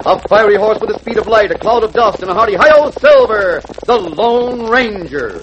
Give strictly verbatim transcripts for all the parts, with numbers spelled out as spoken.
A fiery horse with the speed of light, a cloud of dust, and a hearty hi-yo Silver, the Lone Ranger.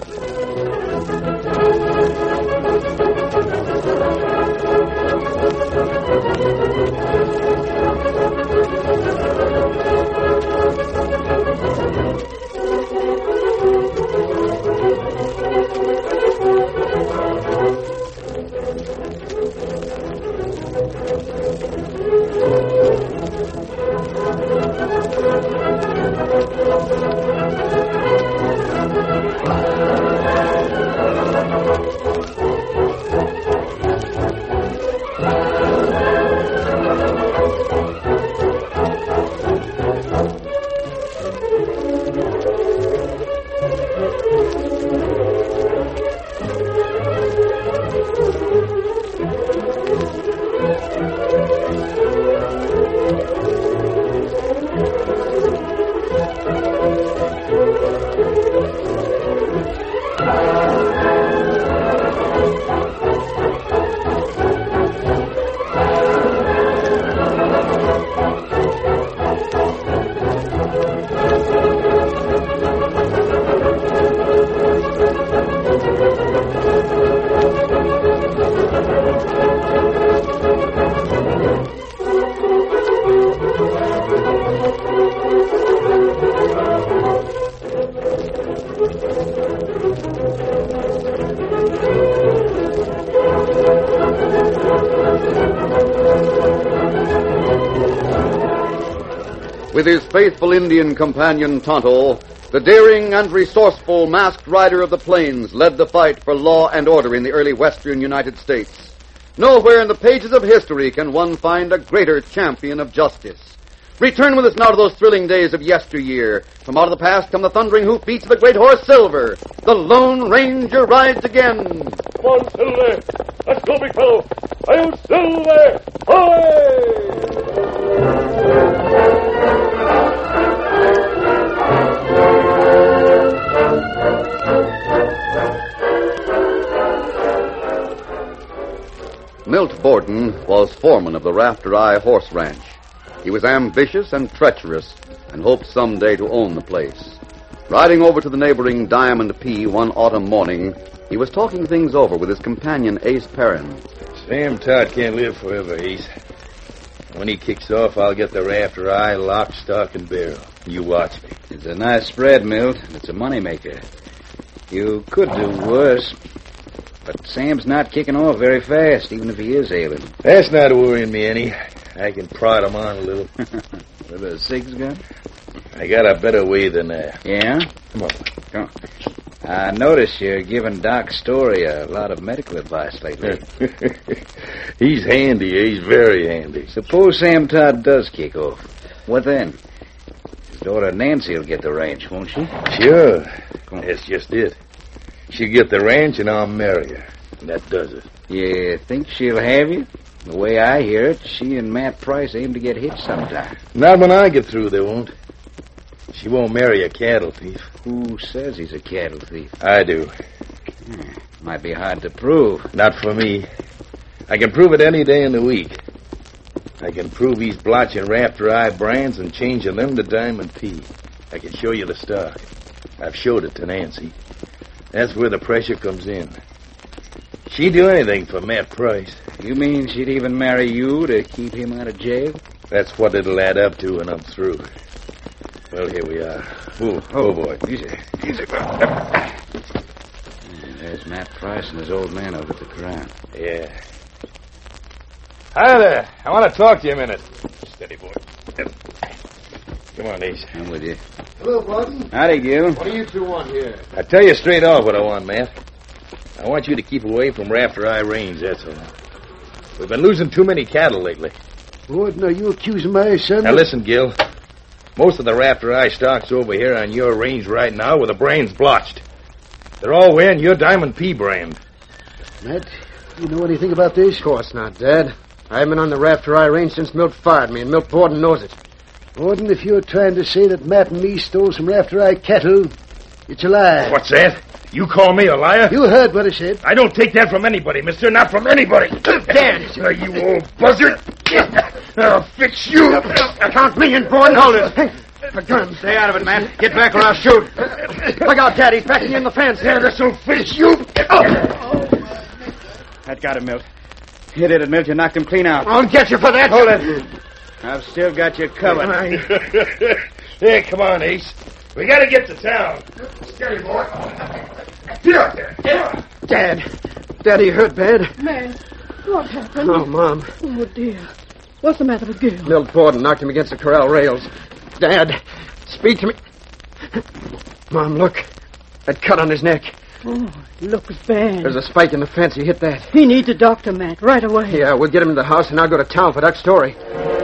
With his faithful Indian companion Tonto, the daring and resourceful masked rider of the plains led the fight for law and order in the early western United States. Nowhere in the pages of history can one find a greater champion of justice. Return with us now to those thrilling days of yesteryear. From out of the past come the thundering hoofbeats of the great horse Silver. The Lone Ranger rides again. Come on, Silver. Let's go, big fellow. Hi-yo, Silver! Milt Borden was foreman of the Rafter Eye Horse Ranch. He was ambitious and treacherous and hoped someday to own the place. Riding over to the neighboring Diamond P one autumn morning, he was talking things over with his companion Ace Perrin. Sam Todd can't live forever, Ace. When he kicks off, I'll get the Rafter Eye lock, stock, and barrel. You watch me. It's a nice spread, Milt. It's a moneymaker. You could do worse. But Sam's not kicking off very fast, even if he is ailing. That's not worrying me any. I can prod him on a little. With a six gun? I got a better way than that. Yeah? Come on. Come on. I notice you're giving Doc Story a lot of medical advice lately. He's handy. He's very handy. Suppose Sam Todd does kick off. What then? His daughter Nancy will get the ranch, won't she? Sure. That's just it. She'll get the ranch and I'll marry her. And that does it. You think she'll have you? The way I hear it, she and Matt Price aim to get hitched sometime. Not when I get through, they won't. She won't marry a cattle thief. Who says he's a cattle thief? I do. Hmm. Might be hard to prove. Not for me. I can prove it any day in the week. I can prove he's blotching Rafter Eye brands and changing them to Diamond P. I can show you the stock. I've showed it to Nancy. That's where the pressure comes in. She'd do anything for Matt Price. You mean she'd even marry you to keep him out of jail? That's what it'll add up to when I'm through. Well, here we are. Oh, oh boy. Easy. Easy. There's Matt Price and his old man over at the corral. Yeah. Hi there. I want to talk to you a minute. Steady, boy. Come on, Ace. I'm with you. Hello, Borden. Howdy, Gil. What do you two want here? I'll tell you straight off what I want, Matt. I want you to keep away from Rafter Eye Range, that's all. We've been losing too many cattle lately. Borden, are you accusing my son? Now, listen, Gil. Most of the Rafter Eye stock's over here on your range right now with the brains blotched. They're all wearing your Diamond P brand. Matt, you know anything about this? Of course not, Dad. I've been on the Rafter Eye Range since Milt fired me, and Milt Borden knows it. Borden, if you're trying to say that Matt and me stole some Rafter Eye cattle, it's a lie. What's that? You call me a liar? You heard what I said. I don't take that from anybody, mister. Not from anybody. Dad! Oh, you old buzzard. I'll fix you. Count me in, Borden. Hold it. The gun. Stay out of it, Matt. Get back or I'll shoot. Look out, Dad. He's backing you in the fence. Yeah, this'll fix you. That got him, Milt. You did it, Milt. You knocked him clean out. I'll get you for that. Hold it. I've still got you covered. Hey, come on, Ace. We gotta get to town. Steady, boy. Get out there. Dad. Daddy hurt bad. Man, what happened? Oh, Mom. Oh, dear. What's the matter with Gil? Milt Borden knocked him against the corral rails. Dad, speak to me. Mom, look. That cut on his neck. Oh, it looks bad. There's a spike in the fence. He hit that. He needs a doctor, Matt, right away. Yeah, we'll get him to the house, and I'll go to town for Duck's story.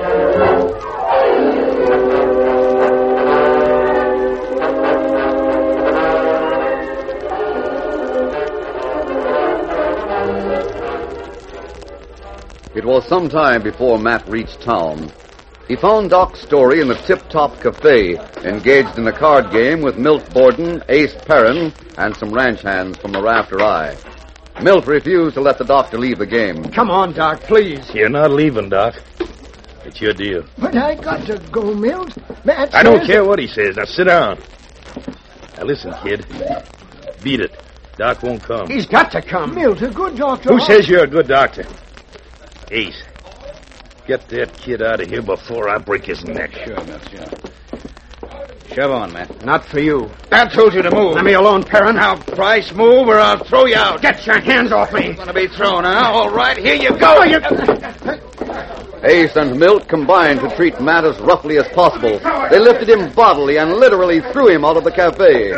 It was some time before Matt reached town. He found Doc Story in the Tip Top Cafe, engaged in a card game with Milt Borden, Ace Perrin, and some ranch hands from the Rafter Eye. Milt refused to let the doctor leave the game. Come on, Doc, please. You're not leaving, Doc. It's your deal. But I got to go, Milt. Matt I don't says- care what he says. Now sit down. Now listen, kid. Beat it. Doc won't come. He's got to come. Milt, a good doctor. Who says you're a good doctor? Ace, get that kid out of here before I break his neck. Sure, Milt, sure. Shove on, Matt. Not for you. I told you to move. Let me alone, Perrin. Now, Price, move or I'll throw you out. Get your hands off me. Gonna be thrown, huh? All right, here you go. You... Ace and Milt combined to treat Matt as roughly as possible. They lifted him bodily and literally threw him out of the cafe.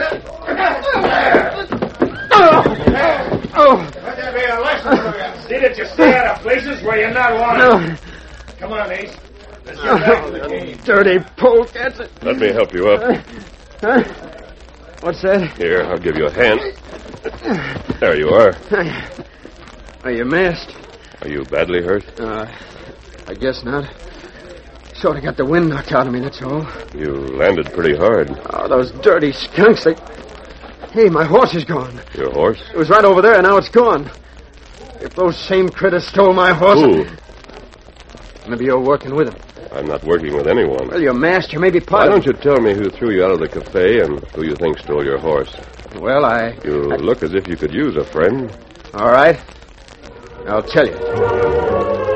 Oh! Oh! Let there be a lesson for you. See that you stay out of places where you're not wanted. No. Come on, Ace. Let's get back to the game. Dirty polecat. Let me help you up. Huh? What's that? Here, I'll give you a hand. There you are. Are you masked? Are you badly hurt? Uh, I guess not. Sort of got the wind knocked out of me, that's all. You landed pretty hard. Oh, those dirty skunks, they... Hey, my horse is gone. Your horse? It was right over there, and now it's gone. If those same critters stole my horse... Who? Maybe you're working with them. I'm not working with anyone. Well, you're masked. You may be Why part don't of you tell me who threw you out of the cafe and who you think stole your horse? it. Well, I... You I... look as if you could use a friend. All right. I'll tell you.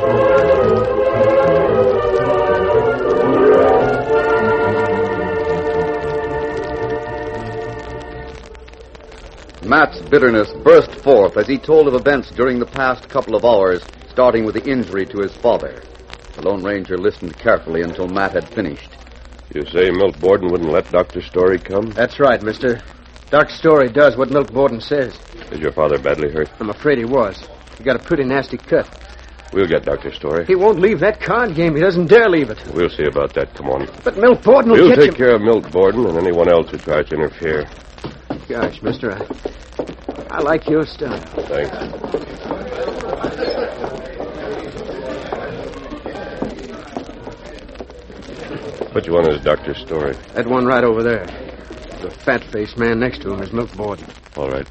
Matt's bitterness burst forth as he told of events during the past couple of hours, starting with the injury to his father. The Lone Ranger listened carefully until Matt had finished. You say Milt Borden wouldn't let Doctor Story come? That's right, mister. Doc Story does what Milt Borden says. Is your father badly hurt? I'm afraid he was. He got a pretty nasty cut. We'll get Doctor Story. He won't leave that card game. He doesn't dare leave it. We'll see about that. Come on. But Milt Borden will We'll catch take him. care of Milt Borden and anyone else who tries to interfere. Gosh, mister, I, I like your style. Thanks. Which one is Doctor Story? That one right over there. The fat-faced man next to him is Milt Borden. All right.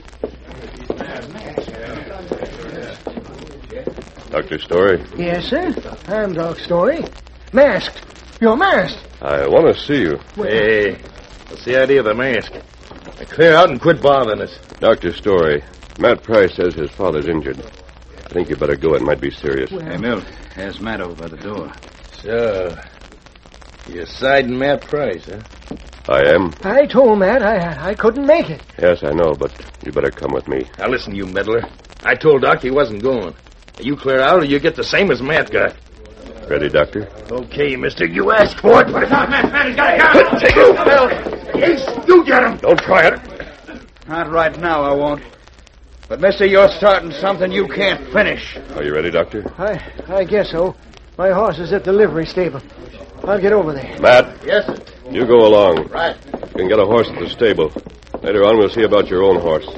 Doctor Story, Yes, sir. I'm Doc Story. Masked. You're masked. I want to see you. Hey, what's the idea of the mask? Now clear out and quit bothering us. Doctor Story, Matt Price says his father's injured. I think you better go. It might be serious. Hey, Milt, there's Matt over by the door. So, you're siding Matt Price, huh? I am. I told Matt I I couldn't make it. Yes, I know, but you better come with me. Now listen, you meddler. I told Doc he wasn't going. You clear out or you get the same as Matt got. Ready, Doctor? Okay, mister, you asked for it. But it's not Matt. Matt, he's got a gun. Take it. Ace, you get him. Don't try it. Not right now, I won't. But, mister, you're starting something you can't finish. Are you ready, Doctor? I I guess so. My horse is at the livery stable. I'll get over there. Matt, Yes, sir. you go along. Right. You can get a horse at the stable. Later on, we'll see about your own horse.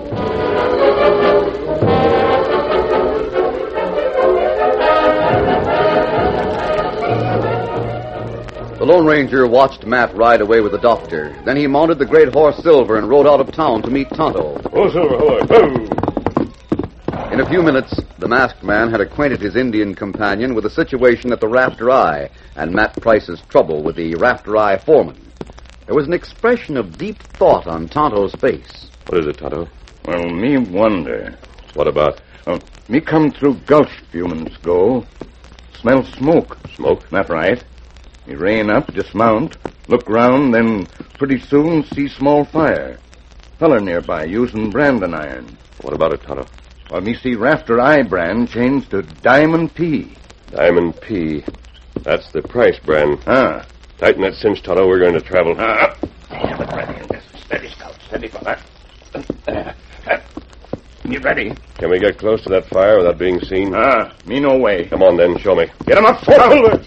The Lone Ranger watched Matt ride away with the doctor. Then he mounted the great horse Silver and rode out of town to meet Tonto. Oh, Silver, hello. In a few minutes, the masked man had acquainted his Indian companion with the situation at the Rafter Eye and Matt Price's trouble with the Rafter Eye foreman. There was an expression of deep thought on Tonto's face. What is it, Tonto? Well, me wonder. What about? Uh, me come through Gulch few minutes ago. Smell smoke. Smoke? That right. Me rein up, dismount, look round, then pretty soon see small fire. Feller nearby using branding iron. What about it, Tonto? Well, me see Rafter Eye brand changed to Diamond P. Diamond P. That's the Price brand. Ah. Tighten that cinch, Tonto. We're going to travel. Ah. Steady, Scout. Steady, fella. Uh, uh, you ready? Can we get close to that fire without being seen? Ah, me no way. Come on, then. Show me. Get him up, Silver!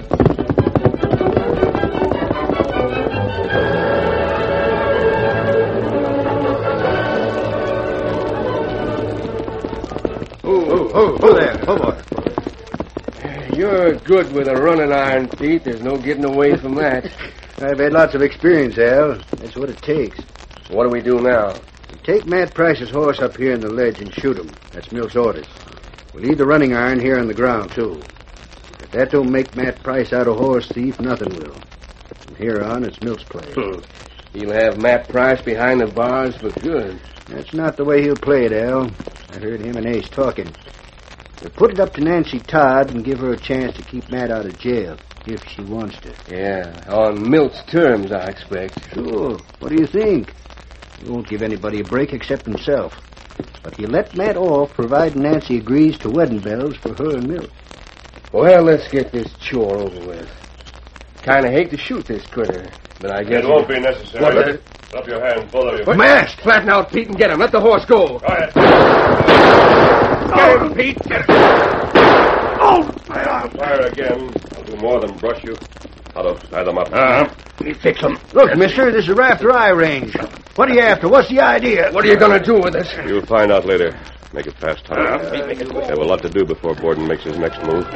Oh, oh, oh there. Oh, boy. You're good with a running iron, Pete. There's no getting away from that. I've had lots of experience, Al. That's what it takes. What do we do now? Take Matt Price's horse up here in the ledge and shoot him. That's Milt's orders. We'll leave the running iron here on the ground, too. If that don't make Matt Price out a horse thief, nothing will. From here on, it's Milt's play. Hmm. He'll have Matt Price behind the bars for good. That's not the way he'll play it, Al. I heard him and Ace talking. We'll put it up to Nancy Todd and give her a chance to keep Matt out of jail, if she wants to. Yeah, on Milt's terms, I expect. Sure. What do you think? He won't give anybody a break except himself. But he'll let Matt off, providing Nancy agrees to wedding bells for her and Milt. Well, let's get this chore over with. Kind of hate to shoot this critter, but I guess... It won't be necessary. What, uh, Drop your hands, both of you. What? Masked! Flatten out, Pete, and get him. Let the horse go. Quiet. Get him, Pete. Get him. Oh, fire. Fire again. I'll do more than brush you. Tonto, tie them up. Uh-huh. Let me fix him. Look, mister, this is Rafter Eye range. What are you after? What's the idea? What are you going to do with this? You'll find out later. Make it fast, Tonto. Uh, make it We have a lot to do before Borden makes his next move.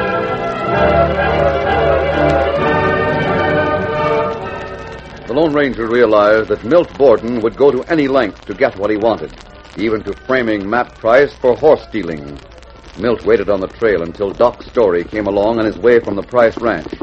The Lone Ranger realized that Milt Borden would go to any length to get what he wanted, even to framing Matt Price for horse stealing. Milt waited on the trail until Doc Story came along on his way from the Price ranch.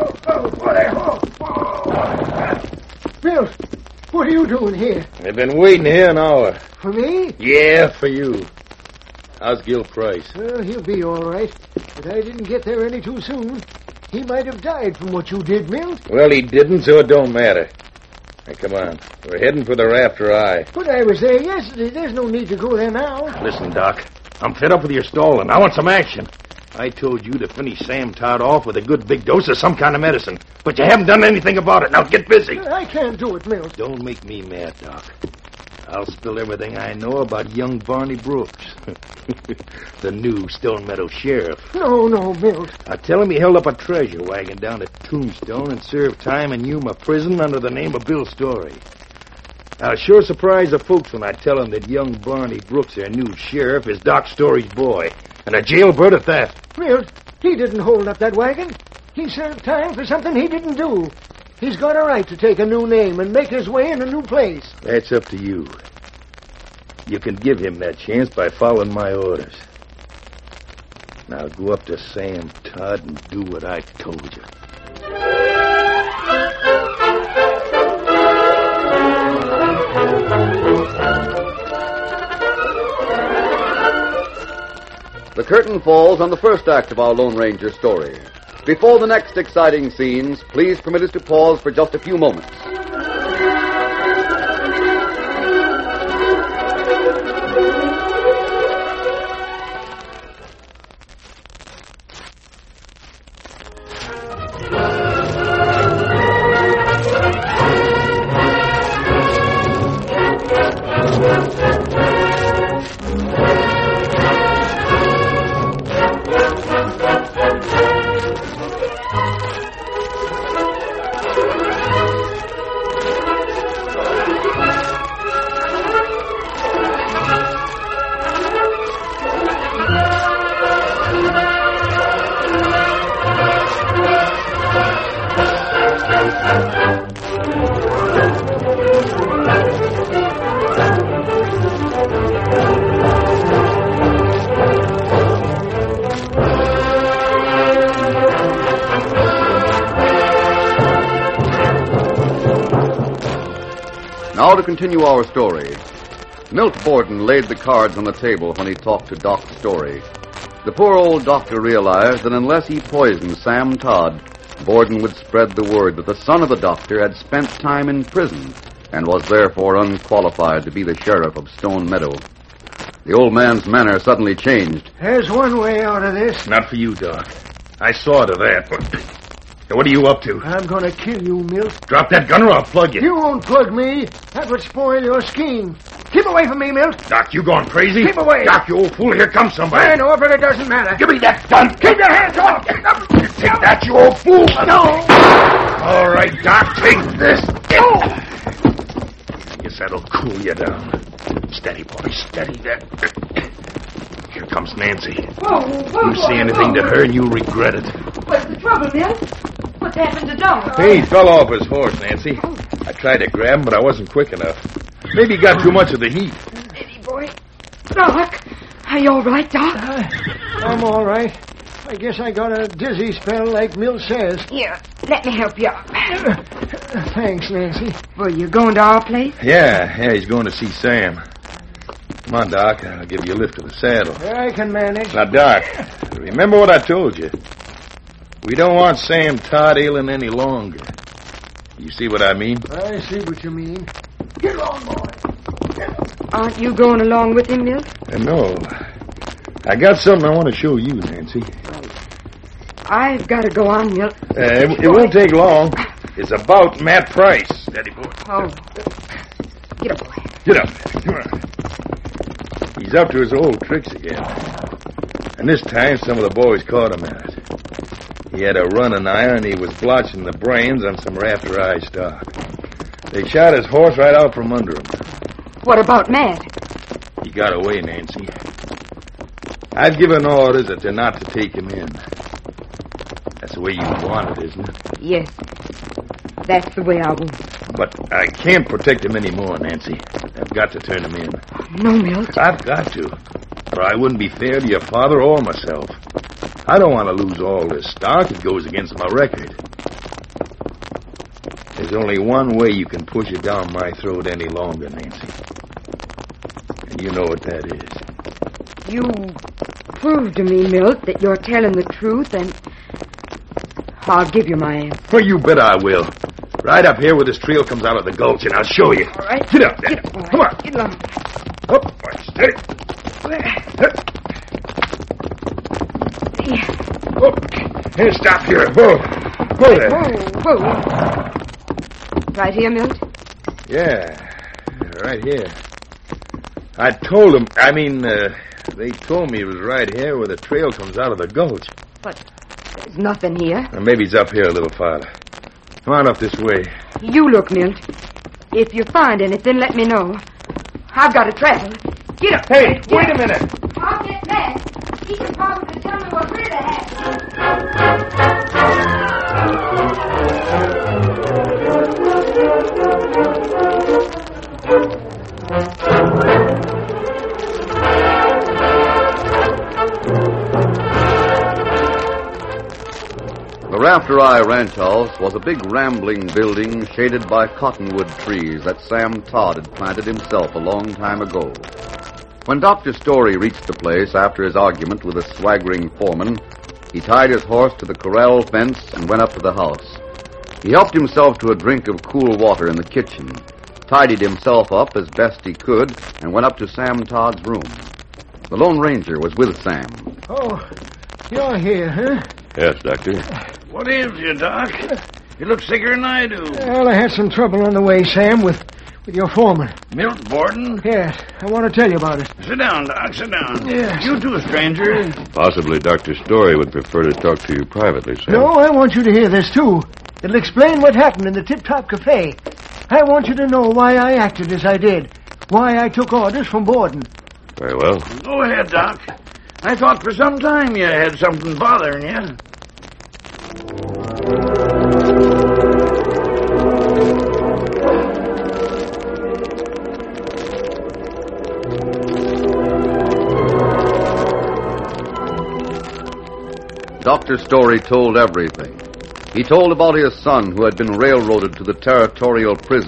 Milt, what are you doing here? I've been waiting here an hour. For me? Yeah, for you. How's Gil Price? Well, he'll be all right. But I didn't get there any too soon. He might have died from what you did, Milt. Well, he didn't, so it don't matter. Now, come on. We're heading for the Rafter Eye. But I was there yesterday. There's no need to go there now. Listen, Doc. I'm fed up with your stalling. I want some action. I told you to finish Sam Todd off with a good big dose of some kind of medicine. But you haven't done anything about it. Now get busy. I can't do it, Milt. Don't make me mad, Doc. I'll spill everything I know about young Barney Brooks. The new Stone Meadow sheriff. No, no, Milt. I tell him he held up a treasure wagon down at Tombstone and served time in Yuma prison under the name of Bill Story. I'll sure surprise the folks when I tell them that young Barney Brooks, their new sheriff, is Doc Story's boy, and a jailbird at that. Milt, he didn't hold up that wagon. He served time for something he didn't do. He's got a right to take a new name and make his way in a new place. That's up to you. You can give him that chance by following my orders. Now go up to Sam Todd and do what I told you. The curtain falls on the first act of our Lone Ranger story. Before the next exciting scenes, please permit us to pause for just a few moments. Now to continue our story. Milt Borden laid the cards on the table when he talked to Doc Story. The poor old doctor realized that unless he poisoned Sam Todd, Borden would spread the word that the son of the doctor had spent time in prison and was therefore unqualified to be the sheriff of Stone Meadow. The old man's manner suddenly changed. There's one way out of this. Not for you, Doc. I saw to that. What are you up to? I'm going to kill you, Milt. Drop that gun or I'll plug you. You won't plug me. That would spoil your scheme. Keep away from me, Milt. Doc, you gone crazy? Keep away. Doc, you old fool. Here comes somebody. I know, but it doesn't matter. Give me that gun. Keep your hands off. Take that, you old fool. No. All right, Doc, take this. Guess that'll cool you down. Steady, boy, steady. That. Here comes Nancy. Whoa, whoa, You say anything to her and you'll regret it. What's the trouble, Milt? What's happened to Doc? He fell off his horse, Nancy. I tried to grab him, but I wasn't quick enough. Maybe he got too much of the heat. Steady, boy. Doc, are you all right, Doc? Uh, I'm all right. I guess I got a dizzy spell like Milt says. Here, let me help you up. Uh, thanks, Nancy. Well, you going to our place? Yeah, yeah, he's going to see Sam. Come on, Doc. I'll give you a lift to the saddle. I can manage. Now, Doc, remember what I told you. We don't want Sam Todd ailing any longer. You see what I mean? I see what you mean. Get along, boy. Aren't you going along with him, Milt? Uh, no. I got something I want to show you, Nancy. I've got to go on, Milt. Uh, it, it won't take long. It's about Matt Price. Steady, boy. Oh. Get up, boy. Get up. Come on. He's up to his old tricks again. And this time, some of the boys caught him at it. He had a running iron, and he was blotching the brains on some rafter eye stock. They shot his horse right out from under him. What about Matt? He got away, Nancy. I've given orders that they're not to take him in. That's the way you want it, isn't it? Yes. That's the way I want it. But I can't protect him anymore, Nancy. I've got to turn him in. No, Milt. I've got to. Or I wouldn't be fair to your father or myself. I don't want to lose all this stock. It goes against my record. There's only one way you can push it down my throat any longer, Nancy. And you know what that is. You prove to me, Milt, that you're telling the truth, and I'll give you my answer. Well, you bet I will. Right up here where this trail comes out of the gulch, and I'll show you. All right. Get up there. Get up, boy. Come on. Get along. Up. Right, steady. Here. Oh, here, stop here. Whoa. Whoa there. Whoa, whoa. Right here, Milt? Yeah, right here. I told them, I mean, uh, they told me it was right here where the trail comes out of the gulch. But there's nothing here. Or maybe it's up here a little farther. Come on up this way. You look, Milt. If you find anything, let me know. I've got to travel. Get up. Hey, Get wait up. a minute. I'll get Matt. He can probably tell me what really happened. The Rafter Eye Ranch House was a big rambling building shaded by cottonwood trees that Sam Todd had planted himself a long time ago. When Doctor Story reached the place after his argument with a swaggering foreman, he tied his horse to the corral fence and went up to the house. He helped himself to a drink of cool water in the kitchen, tidied himself up as best he could, and went up to Sam Todd's room. The Lone Ranger was with Sam. Oh, you're here, huh? Yes, Doctor. What ails you, Doc? You look sicker than I do. Well, I had some trouble on the way, Sam, with, with your foreman. Milt Borden? Yes, I want to tell you about it. Sit down, Doc, sit down. Yes. You too, stranger. Possibly Doctor Story would prefer to talk to you privately, Sam. No, I want you to hear this, too. It'll explain what happened in the Tip Top Cafe. I want you to know why I acted as I did, why I took orders from Borden. Very well. Go ahead, Doc. I thought for some time you had something bothering you. Doctor Story told everything. He told about his son who had been railroaded to the territorial prison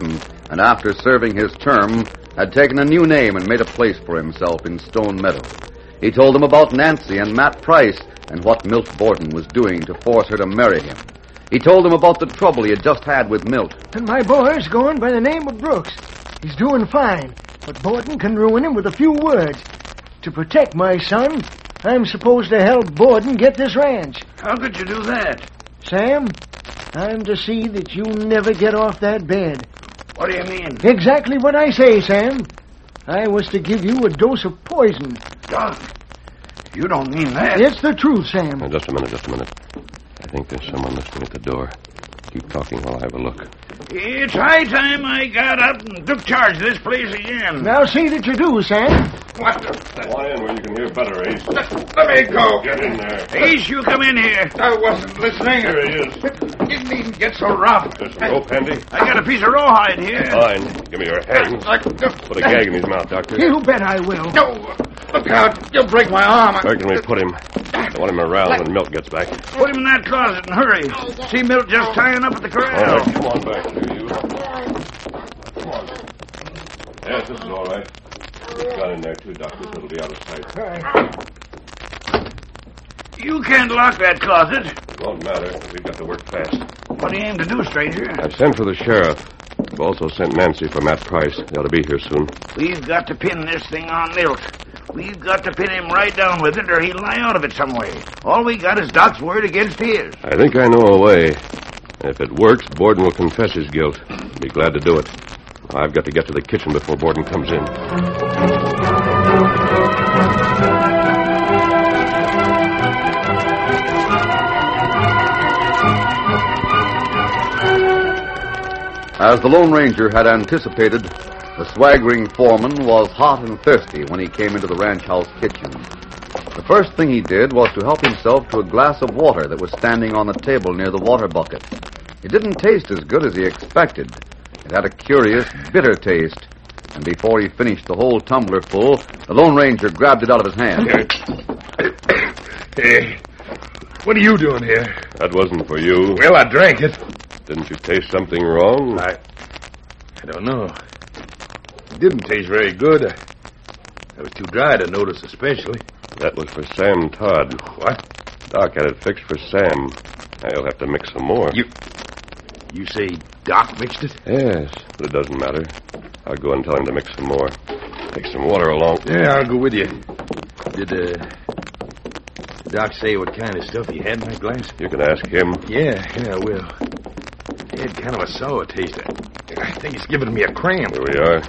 and after serving his term, had taken a new name and made a place for himself in Stone Meadow. He told them about Nancy and Matt Price and what Milt Borden was doing to force her to marry him. He told them about the trouble he had just had with Milt. And my boy's going by the name of Brooks. He's doing fine, but Borden can ruin him with a few words. To protect my son, I'm supposed to help Borden get this ranch. How could you do that? Sam, I'm to see that you never get off that bed. What do you mean? Exactly what I say, Sam. I was to give you a dose of poison. Doc, you don't mean that. It's the truth, Sam. Now, just a minute, just a minute. I think there's someone listening at the door. Keep talking while I have a look. It's high time I got up and took charge of this place again. Now see that you do, Sam. What the... Fly in where you can hear better, Ace. Let, let me go. Get in there. Ace, you come in here. I wasn't listening. Here he is. You needn't get so rough. There's some rope handy. I got a piece of rawhide here. Fine. Give me your hands. Put a gag in his mouth, Doctor. You bet I will. No, look out. You'll break my arm. Where can we put him? I want him aroused when Milt gets back. Put him in that closet and hurry. See Milt just tying up at the corral. All right, come on back here, you. Come on. Yes, this is all right. He's got in there, too, Doctor, so it'll be out of sight. Right. You can't lock that closet. It won't matter. We've got to work fast. What do you aim to do, stranger? I've sent for the sheriff. I've also sent Nancy for Matt Price. He ought to be here soon. We've got to pin this thing on Milt. We've got to pin him right down with it, or he'll lie out of it some way. All we got is Doc's word against his. I think I know a way. If it works, Borden will confess his guilt. Be glad to do it. I've got to get to the kitchen before Borden comes in. As the Lone Ranger had anticipated, the swaggering foreman was hot and thirsty when he came into the ranch house kitchen. The first thing he did was to help himself to a glass of water that was standing on the table near the water bucket. It didn't taste as good as he expected. It had a curious, bitter taste, and before he finished the whole tumbler full, the Lone Ranger grabbed it out of his hand. Hey, what are you doing here? That wasn't for you. Well, I drank it. Didn't you taste something wrong? I... I don't know. It didn't taste very good. I, I was too dry to notice especially. That was for Sam Todd. What? Doc had it fixed for Sam. I'll have to mix some more. You... You say Doc mixed it? Yes, but it doesn't matter. I'll go and tell him to mix some more. Take some water along. Yeah, I'll go with you. Did, uh... Doc say what kind of stuff he had in that glass? You can ask him. Yeah, yeah, I will. It had kind of a sour taste. I think it's giving me a cramp. Here we are.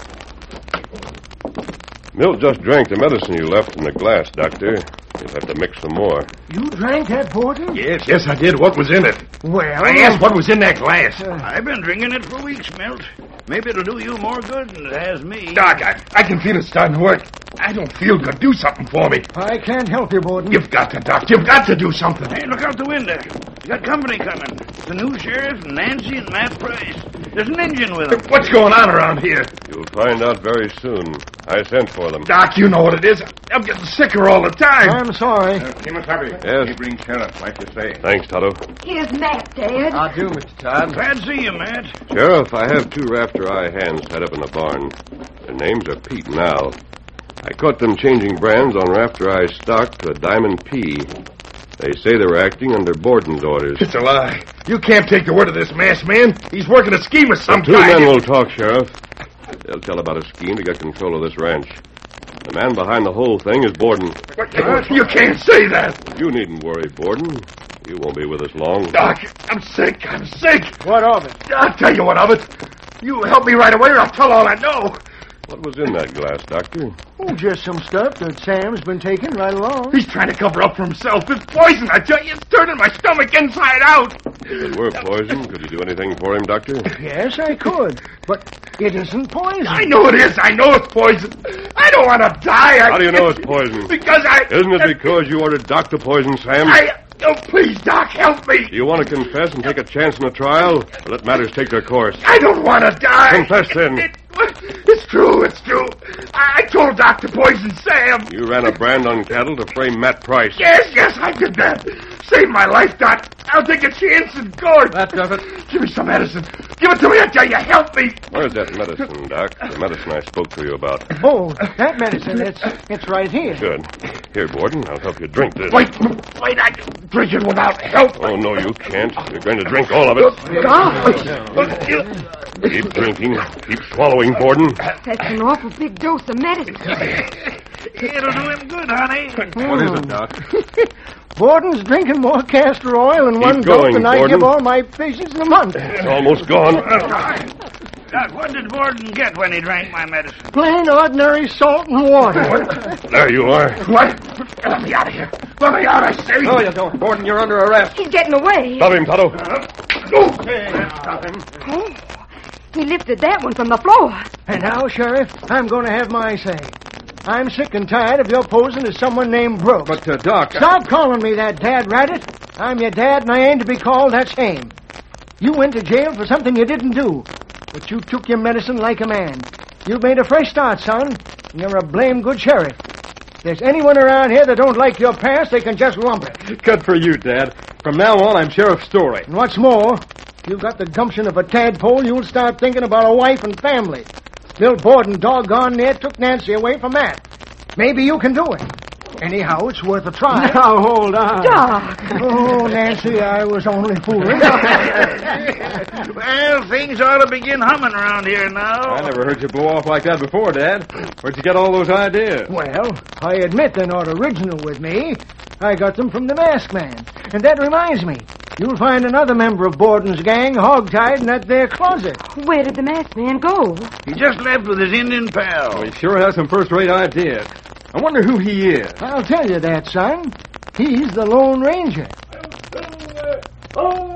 Milt just drank the medicine you left in the glass, Doctor. You'll have to mix some more. You drank that, Borden? Yes, yes, I did. What was in it? Well... I asked what was in that glass. Uh, I've been drinking it for weeks, Milt. Maybe it'll do you more good than it has me. Doc, I, I can feel it starting to work. I don't feel good. Do something for me. I can't help you, Borden. You've got to, Doc. You've got to do something. Hey, look out the window. You got company coming. The new sheriff, Nancy, and Matt Price. There's an engine with them. What's going on around here? You'll find out very soon. I sent for them. Doc, you know what it is. I'm getting sicker all the time. I'm sorry. Uh, Kimasabi. Yes? You bring sheriff, like you say. Thanks, Toto. Here's Matt, Dad. How do, Mister Todd? Glad to see you, Matt. Sheriff, I have two rafter eye hands tied up in the barn. Their names are Pete and Al. I caught them changing brands on Rafter Eye's stock to a Diamond P. They say they were acting under Borden's orders. It's a lie. You can't take the word of this masked man. He's working a scheme of some Two kind. men will talk, Sheriff. They'll tell about a scheme to get control of this ranch. The man behind the whole thing is Borden. What? You can't say that. You needn't worry, Borden. You won't be with us long. Doc, I'm sick. I'm sick. What of it? I'll tell you what of it. You help me right away or I'll tell all I know. What was in that glass, Doctor? Oh, just some stuff that Sam's been taking right along. He's trying to cover up for himself. It's poison, I tell you. It's turning my stomach inside out. If it were poison, could you do anything for him, Doctor? Yes, I could. But it isn't poison. I know it is. I know it's poison. I don't want to die. I... How do you know it's poison? Because I... Isn't it because you ordered Doc to poison Sam? I... Oh, please, Doc, help me. Do you want to confess and take a chance in a trial? Or let matters take their course? I don't want to die. Confess, then. It, it's true, it's true. I, I told Doc to poison Sam. You ran a brand on cattle to frame Matt Price. Yes, yes, I did that. Save my life, Doc. I'll take a chance and go. That does it. Give me some medicine. Give it to me, I tell you. Help me. Where's that medicine, Doc? The medicine I spoke to you about. Oh, that medicine, it's, it's right here. Good. Here, Borden, I'll help you drink this. Wait, wait, I can drink it without help. Oh, no, you can't. You're going to drink all of it. God! Keep drinking. Keep swallowing, Borden. That's an awful big dose of medicine. It'll do him good, honey. What is it, Doc? Borden's drinking more castor oil in Keep one going, gulp than I Borden. give all my patients in a month. It's almost gone. Doc, what did Borden get when he drank my medicine? Plain, ordinary salt and water. There you are. What? Let me out of here. Let me out, I say. No, you don't. Borden, you're under arrest. He's getting away. Stop him, Tonto. Stop him. Oh, he lifted that one from the floor. And now, Sheriff, I'm going to have my say. I'm sick and tired of your posing as someone named Brooks. But, uh, Doc... Stop calling me that, Dad Rabbit. I'm your dad, and I ain't to be called that same. You went to jail for something you didn't do, but you took your medicine like a man. You've made a fresh start, son, and you're a blame good sheriff. If there's anyone around here that don't like your past, they can just lump it. Good for you, Dad. From now on, I'm Sheriff Story. And what's more, if you've got the gumption of a tadpole, you'll start thinking about a wife and family. Bill Borden, doggone near, took Nancy away from that. Maybe you can do it. Anyhow, it's worth a try. Now, hold on. Doc! Oh, Nancy, I was only fooling. Well, things ought to begin humming around here now. I never heard you blow off like that before, Dad. Where'd you get all those ideas? Well, I admit they're not original with me. I got them from the Masked Man. And that reminds me, you'll find another member of Borden's gang hogtied in that there closet. Where did the masked man go? He just left with his Indian pal. Well, he sure has some first-rate ideas. I wonder who he is. I'll tell you that, son. He's the Lone Ranger. Oh,